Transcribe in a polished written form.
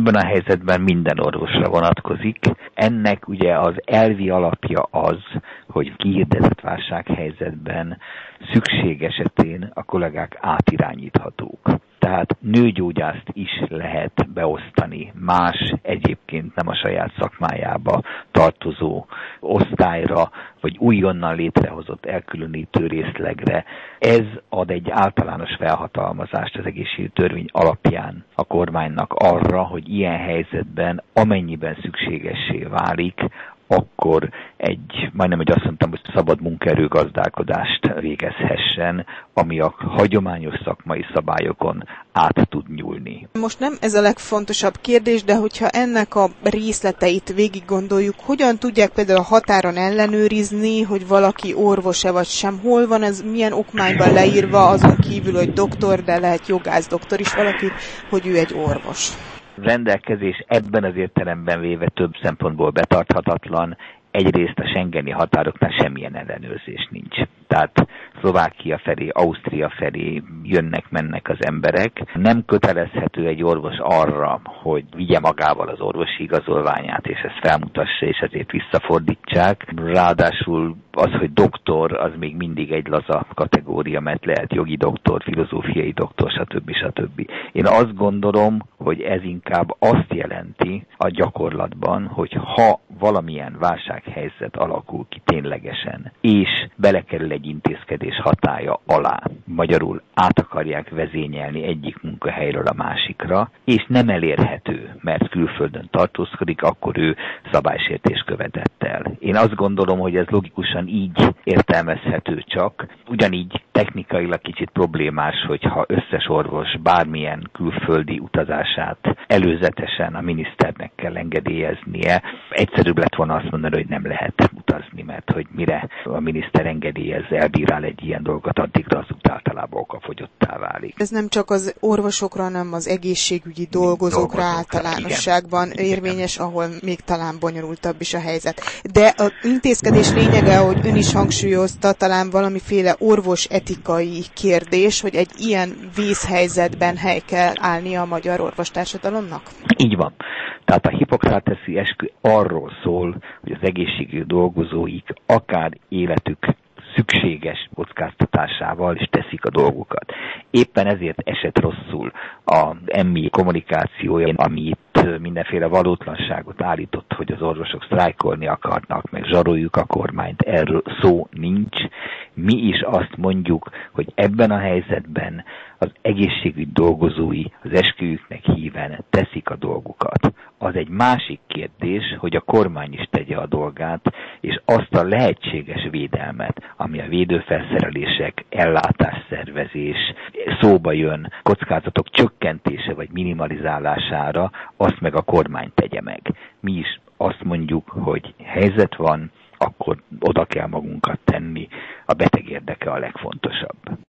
ebben a helyzetben minden orvosra vonatkozik. Ennek ugye az elvi alapja az, hogy kihirdetett válsághelyzetben szükség esetén a kollégák átirányíthatók. Tehát nőgyógyászt is lehet beosztani más, egyébként nem a saját szakmájába tartozó osztályra, vagy újonnan létrehozott elkülönítő részlegre. Ez ad egy általános felhatalmazást az egészségügyi törvény alapján a kormánynak arra, hogy ilyen helyzetben, amennyiben szükségessé válik, akkor majdnem, hogy azt mondtam, hogy szabad munkaerő gazdálkodást végezhessen, ami a hagyományos szakmai szabályokon át tud nyúlni. Most nem ez a legfontosabb kérdés, de hogyha ennek a részleteit végig gondoljuk, hogyan tudják például a határon ellenőrizni, hogy valaki orvos-e vagy sem, hol van ez, milyen okmányban leírva, azon kívül, hogy doktor, de lehet jogász doktor is valaki, hogy ő egy orvos. Rendelkezés ebben az értelemben véve több szempontból betarthatatlan. Egyrészt a schengeni határoknál semmilyen ellenőrzés nincs. Tehát Szlovákia felé, Ausztria felé jönnek-mennek az emberek. Nem kötelezhető egy orvos arra, hogy vigye magával az orvosi igazolványát, és ezt felmutassa, és ezért visszafordítsák. Ráadásul az, hogy doktor, az még mindig egy laza kategória, mert lehet jogi doktor, filozófiai doktor, stb. Én azt gondolom, hogy ez inkább azt jelenti a gyakorlatban, hogy ha valamilyen válsághelyzet alakul ki ténylegesen, és belekerül egy intézkedés hatálya alá, magyarul át akarják vezényelni egyik munkahelyről a másikra, és nem elérhető, mert külföldön tartózkodik, akkor ő szabálysértést követett el. Én azt gondolom, hogy ez logikusan így értelmezhető csak, ugyanígy technikailag kicsit problémás, hogyha összes orvos bármilyen külföldi utazását előzetesen a miniszternek kell engedélyeznie. Egyszerűbb lett volna azt mondani, hogy nem lehet utazni, mert hogy mire a miniszter engedélyez, elbírál egy ilyen dolgot, addigra az út általában okafogyottá válik. Ez nem csak az orvosokra, hanem az egészségügyi dolgozókra általánosságban érvényes, ahol még talán bonyolultabb is a helyzet. De az intézkedés lényege, ahogy ön is hangsúlyozta, talán valamiféle orvosetikai kérdés, hogy egy ilyen vészhelyzetben hely kell állnia a magyar orvostársadalomnak? Így van. Tehát a hipokráteszi eskü arról szól, hogy az egészségügyi dolgozóik akár életük szükséges kockáztatásával is teszik a dolgokat. Éppen ezért esett rosszul a EMMI kommunikációja, ami itt mindenféle valótlanságot állított, hogy az orvosok sztrájkolni akarnak, meg zsaroljuk a kormányt. Erről szó nincs. Mi is azt mondjuk, hogy ebben a helyzetben az egészségügy dolgozói az esküjüknek híven teszik a dolgukat. Az egy másik kérdés, hogy a kormány is tegye a dolgát, és azt a lehetséges védelmet, ami a védőfelszerelések, ellátásszervezés szóba jön, kockázatok csökkentése vagy minimalizálására, azt meg a kormány tegye meg. Mi is azt mondjuk, hogy helyzet van, akkor oda kell magunkat tenni, a beteg érdeke a legfontosabb.